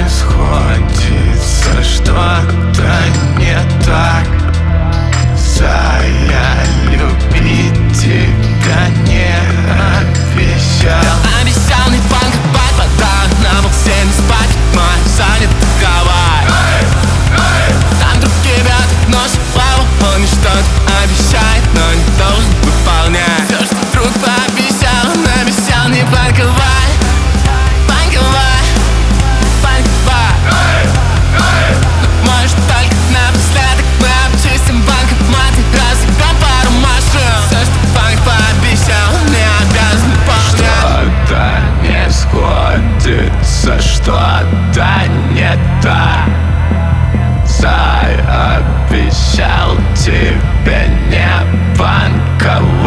сходится, что-то не так. Зая, любить тебя не обещал. Обещал не банковать, вода на бок всеми спать. Мой занят таковай. Там другие ребята носят славу. Он мне что-то обещает, но не должен выполнять. Все, что друг пообещал, он обещал не банковать. Банковать, банковать. Может только напоследок мы обчистим банкоматы, разыграем пару машин. Все, что банк пообещал, он не обязан выполнять. Что-то не сходится, что-то не так. Зай, обещал тебе не банковать.